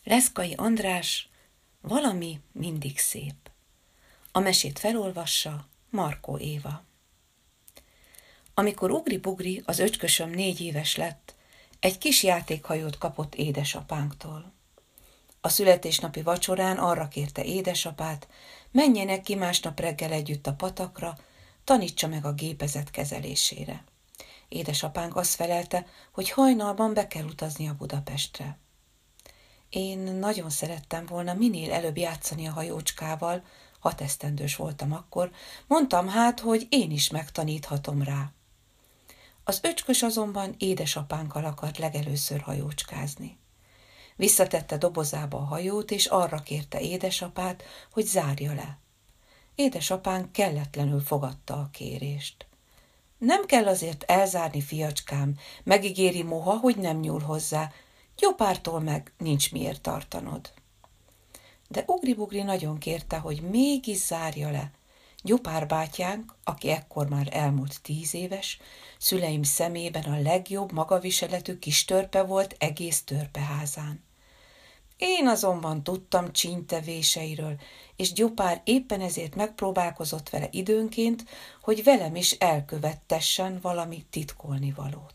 Leszkai András, valami mindig szép. A mesét felolvassa Markó Éva. Amikor Ugri-Bugri, az öcskösöm 4 éves lett, egy kis játékhajót kapott édesapánktól. A születésnapi vacsorán arra kérte édesapát, menjenek ki másnap reggel együtt a patakra, tanítsa meg a gépezet kezelésére. Édesapánk azt felelte, hogy hajnalban be kell utaznia Budapestre. Én nagyon szerettem volna minél előbb játszani a hajócskával, 6 esztendős voltam akkor, mondtam hát, hogy én is megtaníthatom rá. Az öcskös azonban édesapánkkal akart legelőször hajócskázni. Visszatette dobozába a hajót, és arra kérte édesapát, hogy zárja le. Édesapánk kelletlenül fogadta a kérést. Nem kell azért elzárni, fiacskám, megígéri moha, hogy nem nyúl hozzá, Gyopártól meg nincs miért tartanod. De Ugri-Bugri nagyon kérte, hogy mégis zárja le. Gyopár bátyánk, aki ekkor már elmúlt 10 éves, szüleim szemében a legjobb magaviseletű kis törpe volt egész törpeházán. Én azonban tudtam csínytevéseiről, és Gyopár éppen ezért megpróbálkozott vele időnként, hogy velem is elkövettessen valami titkolnivalót.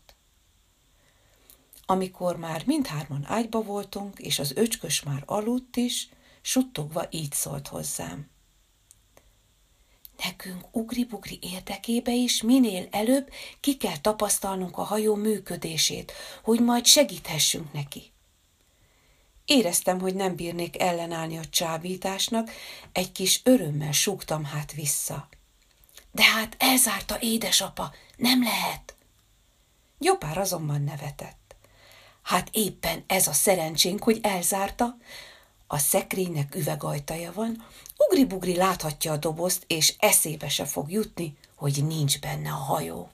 Amikor már mindhárman ágyba voltunk, és az öcskös már aludt is, suttogva így szólt hozzám. Nekünk Ugri-Bugri érdekébe is minél előbb ki kell tapasztalnunk a hajó működését, hogy majd segíthessünk neki. Éreztem, hogy nem bírnék ellenállni a csábításnak, egy kis örömmel súgtam hát vissza. De hát elzárta édesapa, nem lehet. Gyopár azonban nevetett. Hát éppen ez a szerencsénk, hogy elzárta. A szekrénynek üvegajtaja van, Ugri-Bugri láthatja a dobozt, és eszébe se fog jutni, hogy nincs benne a hajó.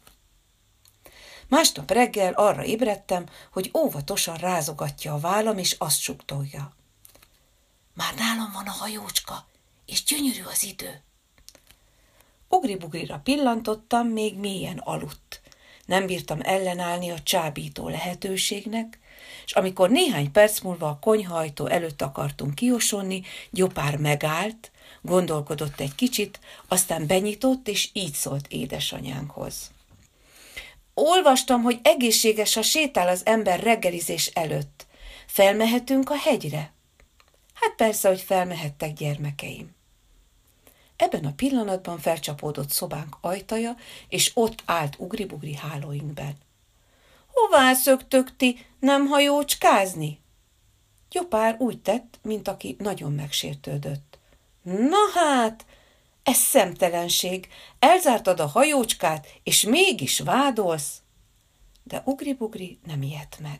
Másnap reggel arra ébredtem, hogy óvatosan rázogatja a vállam, és azt suttogja. Már nálam van a hajócska, és gyönyörű az idő. Ugri-Bugrira pillantottam, még mélyen aludt. Nem bírtam ellenállni a csábító lehetőségnek, és amikor néhány perc múlva a konyhaajtó előtt akartunk kiosonni, Gyopár megállt, gondolkodott egy kicsit, aztán benyitott, és így szólt édesanyánkhoz. Olvastam, hogy egészséges, ha sétál az ember reggelizés előtt. Felmehetünk a hegyre? Hát persze, hogy felmehettek, gyermekeim. Ebben a pillanatban felcsapódott szobánk ajtaja, és ott állt Ugri-Bugri hálóinkben. Hová szöktök ti, nem hajócskázni? Gyopár úgy tett, mint aki nagyon megsértődött. Na hát, ez szemtelenség, elzártad a hajócskát, és mégis vádolsz. De Ugri-Bugri nem ijedt meg.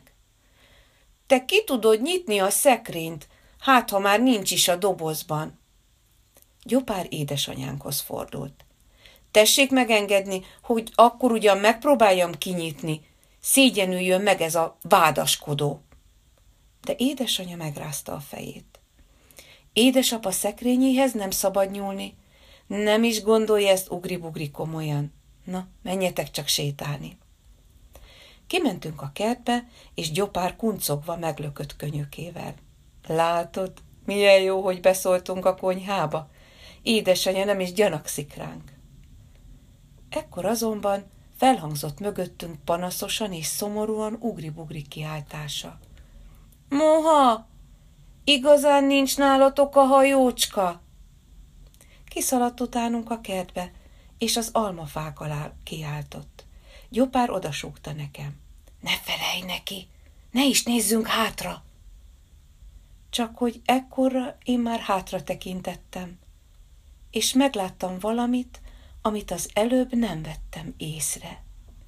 Te ki tudod nyitni a szekrényt, hát ha már nincs is a dobozban. Gyopár édesanyánkhoz fordult. Tessék megengedni, hogy akkor ugyan megpróbáljam kinyitni, szégyenüljön meg ez a vádaskodó. De édesanya megrázta a fejét. Édesapa szekrényéhez nem szabad nyúlni. Nem is gondolja ezt Ugri-Bugri komolyan. Na, menjetek csak sétálni. Kimentünk a kertbe, és Gyopár kuncogva meglökött könyökével. Látod, milyen jó, hogy beszóltunk a konyhába. Édesanya nem is gyanakszik ránk. Ekkor azonban felhangzott mögöttünk panaszosan és szomorúan Ugri-Bugri kiáltása. Moha! Igazán nincs nálatok a hajócska? Kiszaladt utánunk a kertbe, és az almafák alá kiáltott. Gyopár odasúgta nekem. Ne felejj neki, ne is nézzünk hátra! Csak hogy ekkorra én már hátra tekintettem, és megláttam valamit, amit az előbb nem vettem észre.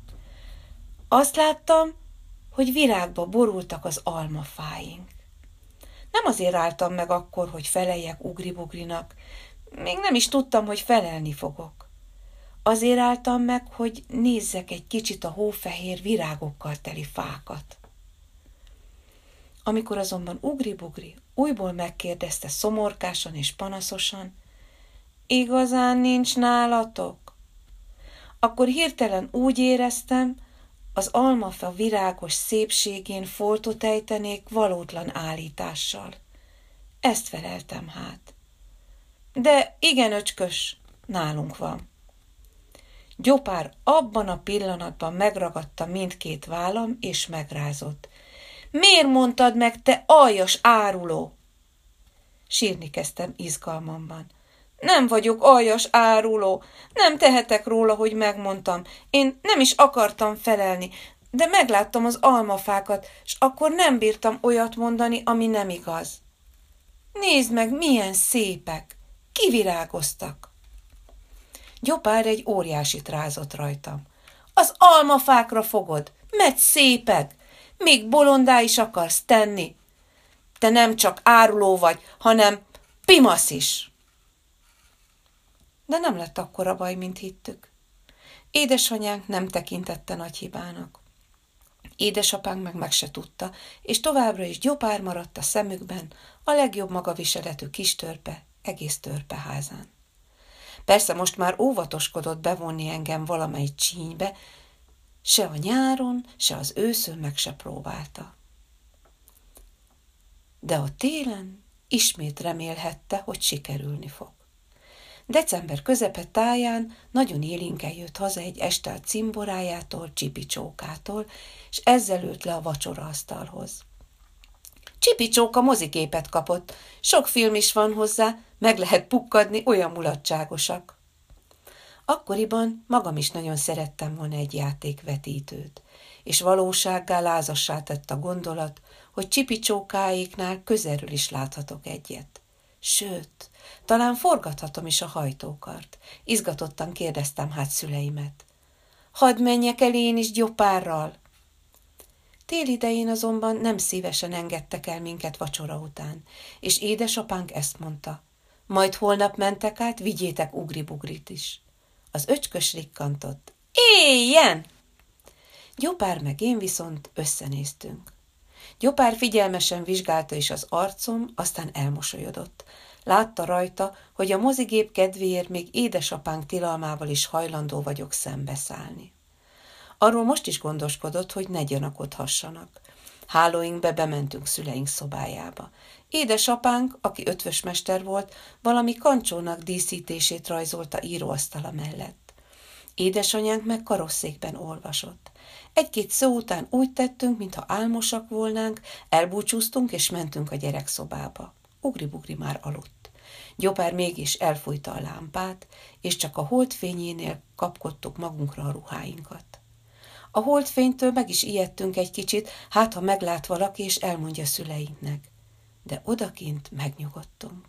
Azt láttam, hogy virágba borultak az almafáink. Nem azért álltam meg akkor, hogy feleljek Ugri-Bugrinak, még nem is tudtam, hogy felelni fogok. Azért álltam meg, hogy nézzek egy kicsit a hófehér virágokkal teli fákat. Amikor azonban Ugri-Bugri újból megkérdezte szomorkásan és panaszosan, igazán nincs nálatok? Akkor hirtelen úgy éreztem, az almafa virágos szépségén foltot ejtenék valótlan állítással. Ezt feleltem hát. De igen, öcskös, nálunk van. Gyopár abban a pillanatban megragadta mindkét vállam, és megrázott. Miért mondtad meg, te aljas áruló? Sírni kezdtem izgalmamban. Nem vagyok aljas áruló, nem tehetek róla, hogy megmondtam. Én nem is akartam felelni, de megláttam az almafákat, s akkor nem bírtam olyat mondani, ami nem igaz. Nézd meg, milyen szépek, kivirágoztak. Gyopár egy óriásit rázott rajtam. Az almafákra fogod, mert szépek, még bolondá is akarsz tenni. Te nem csak áruló vagy, hanem pimasz is. De nem lett akkora baj, mint hittük. Édesanyánk nem tekintette nagy hibának. Édesapánk meg se tudta, és továbbra is Gyopár maradt a szemükben, a legjobb magaviseletű kis törpe, egész törpeházán. Persze most már óvatoskodott bevonni engem valamely csínybe, se a nyáron, se az őszön meg se próbálta. De a télen ismét remélhette, hogy sikerülni fog. December közepe táján nagyon élénken jött haza egy este a cimborájától, Csipicsókától, és ezzel ült le a vacsoraasztalhoz. Csipicsóka mozigépet kapott, sok film is van hozzá, meg lehet pukkadni, olyan mulatságosak. Akkoriban magam is nagyon szerettem volna egy játékvetítőt, és valósággá lázassá tett a gondolat, hogy Csipicsókáéknál közelről is láthatok egyet. Sőt, talán forgathatom is a hajtókart. Izgatottan kérdeztem hát szüleimet. Hadd menjek el én is Gyopárral? Tél idején azonban nem szívesen engedtek el minket vacsora után, és édesapánk ezt mondta. Majd holnap mentek át, vigyétek Ugri-Bugrit is. Az öcskös rikkantott. Éljen! Gyopár meg én viszont összenéztünk. Gyopár figyelmesen vizsgálta is az arcom, aztán elmosolyodott. Látta rajta, hogy a mozigép kedvéért még édesapánk tilalmával is hajlandó vagyok szembeszállni. Arról most is gondoskodott, hogy ne gyanakodhassanak. Hálóinkbe bementünk szüleink szobájába. Édesapánk, aki ötvösmester volt, valami kancsónak díszítését rajzolta íróasztala mellett. Édesanyánk meg karosszékben olvasott. Egy-két szó után úgy tettünk, mintha álmosak volnánk, elbúcsúztunk és mentünk a gyerekszobába. Ugri-Bugri már aludt. Gyopár mégis elfújta a lámpát, és csak a holdfényénél kapkodtuk magunkra a ruháinkat. A holdfénytől meg is ijedtünk egy kicsit, hát ha meglát valaki és elmondja szüleinknek. De odakint megnyugodtunk.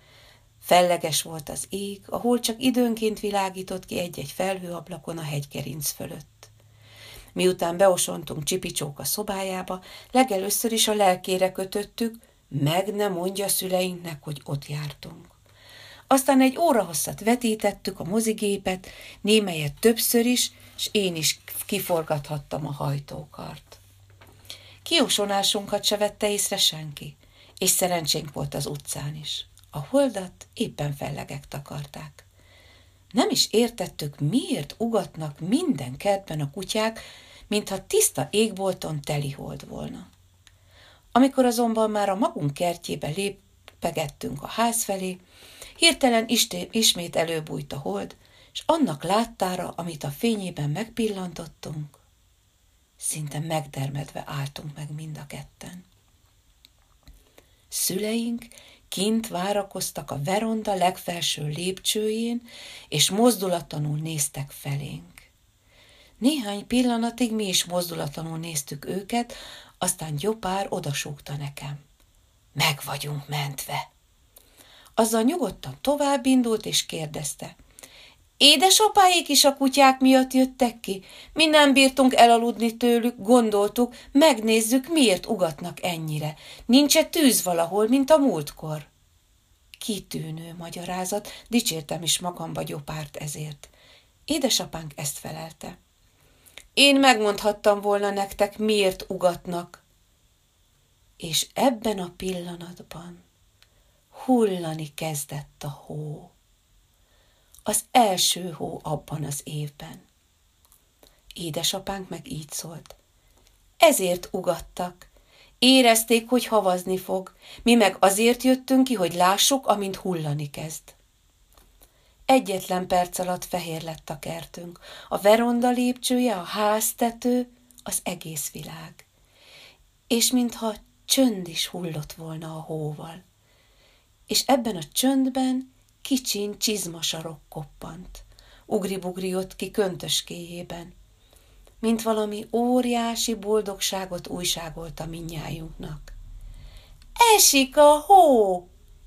Felleges volt az ég, a hold csak időnként világított ki egy-egy felhőablakon a hegygerinc fölött. Miután beosontunk Csipicsóka szobájába, legelőször is a lelkére kötöttük, meg ne mondja szüleinknek, hogy ott jártunk. Aztán egy órahosszat vetítettük a mozigépet, némelyet többször is, s én is kiforgathattam a hajtókart. Kiosonásunkat se vette észre senki, és szerencsénk volt az utcán is. A holdat éppen fellegek takarták. Nem is értettük, miért ugatnak minden kertben a kutyák, mintha tiszta égbolton teli hold volna. Amikor azonban már a magunk kertjébe lépegettünk a ház felé, hirtelen ismét előbújt a hold, és annak láttára, amit a fényében megpillantottunk, szinte megdermedve álltunk meg mind a ketten. Szüleink kint várakoztak a veronda legfelső lépcsőjén, és mozdulatlanul néztek felénk. Néhány pillanatig mi is mozdulatlanul néztük őket, aztán Gyopár odasúgta nekem. Meg vagyunk mentve. Azzal nyugodtan tovább indult, és kérdezte. Édesapáik is a kutyák miatt jöttek ki? Mi nem bírtunk elaludni tőlük, gondoltuk, megnézzük, miért ugatnak ennyire. Nincs-e tűz valahol, mint a múltkor? Kitűnő magyarázat, dicsértem is magamba Gyopárt ezért. Édesapánk ezt felelte. Én megmondhattam volna nektek, miért ugatnak. És ebben a pillanatban hullani kezdett a hó. Az első hó abban az évben. Édesapánk meg így szólt: ezért ugattak. Érezték, hogy havazni fog, mi meg azért jöttünk ki, hogy lássuk, amint hullani kezd. Egyetlen perc alatt fehér lett a kertünk, a veronda lépcsője, a háztető, az egész világ. És mintha csönd is hullott volna a hóval. És ebben a csöndben kicsin csizmasarok koppant. Ugri-bugri jött ki köntöskéjében, mint valami óriási boldogságot újságolta mindnyájunknak. Esik a hó!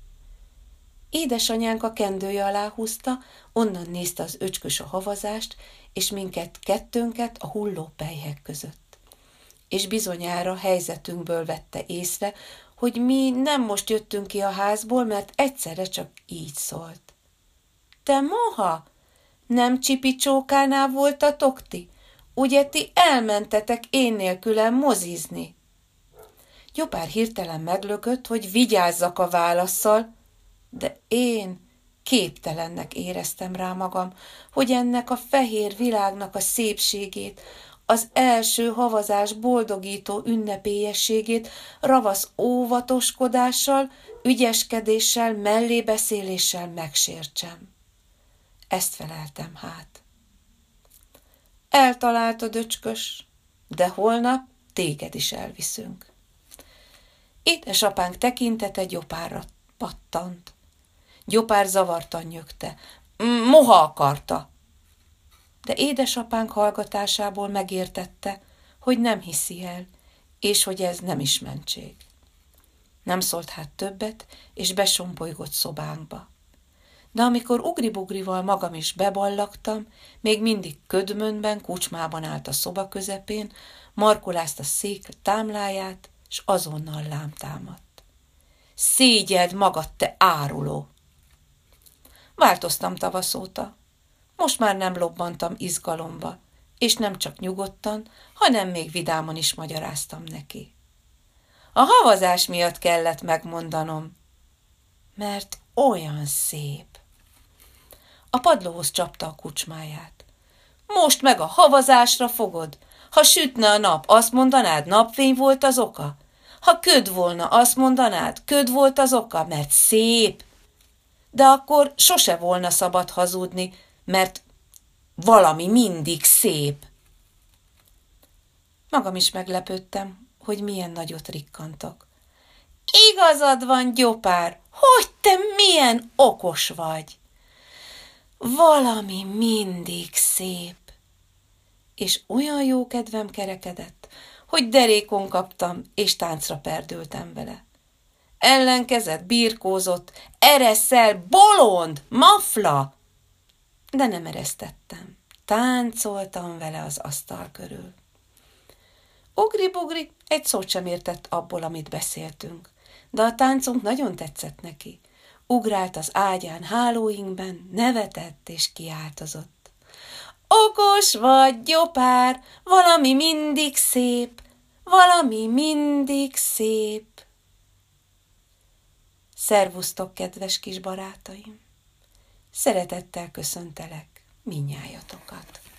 Édesanyánk a kendője alá húzta, onnan nézte az öcskös a havazást, és minket kettőnket a hulló pelyhek között. És bizonyára helyzetünkből vette észre, hogy mi nem most jöttünk ki a házból, mert egyszerre csak így szólt: te moha, nem Csipicsókánál voltatok ti? Ugye ti elmentetek én nélkülem mozizni? Jobbár hirtelen meglökött, hogy vigyázzak a válasszal, de én képtelennek éreztem rá magam, hogy ennek a fehér világnak a szépségét, az első havazás boldogító ünnepélyességét ravasz óvatoskodással, ügyeskedéssel, mellébeszéléssel megsértsem. Ezt feleltem hát. Eltaláltad, öcskös, de holnap téged is elviszünk. Édesapánk tekintete Gyopárra pattant. Gyopár zavartan nyögte. Moha akarta. De édesapánk hallgatásából megértette, hogy nem hiszi el, és hogy ez nem is mentség. Nem szólt hát többet, és besompolygott szobánkba. De amikor Ugri-bugrival magam is beballagtam, még mindig ködmönben, kucsmában állt a szoba közepén, markolázta szék támláját, s azonnal rám támadt. Szégyeld magad, te áruló! Változtam tavasz óta. Most már nem lobbantam izgalomba, és nem csak nyugodtan, hanem még vidáman is magyaráztam neki. A havazás miatt kellett megmondanom, mert olyan szép. A padlóhoz csapta a kucsmáját. Most meg a havazásra fogod? Ha sütne a nap, azt mondanád, napfény volt az oka? Ha köd volna, azt mondanád, köd volt az oka, mert szép. De akkor sose volna szabad hazudni, mert valami mindig szép. Magam is meglepődtem, hogy milyen nagyot rikkantok. Igazad van, Gyopár, hogy te milyen okos vagy. Valami mindig szép. És olyan jó kedvem kerekedett, hogy derékon kaptam, és táncra perdültem vele. Ellenkezett, birkózott, ereszel, bolond, mafla! De nem eresztettem. Táncoltam vele az asztal körül. Ugri-bugri egy szót sem értett abból, amit beszéltünk, de a táncunk nagyon tetszett neki. Ugrált az ágyán hálóinkben, nevetett és kiáltozott. Okos vagy, Gyopár, valami mindig szép, valami mindig szép. Szervusztok, kedves kis barátaim! Szeretettel köszöntelek mindnyájatokat.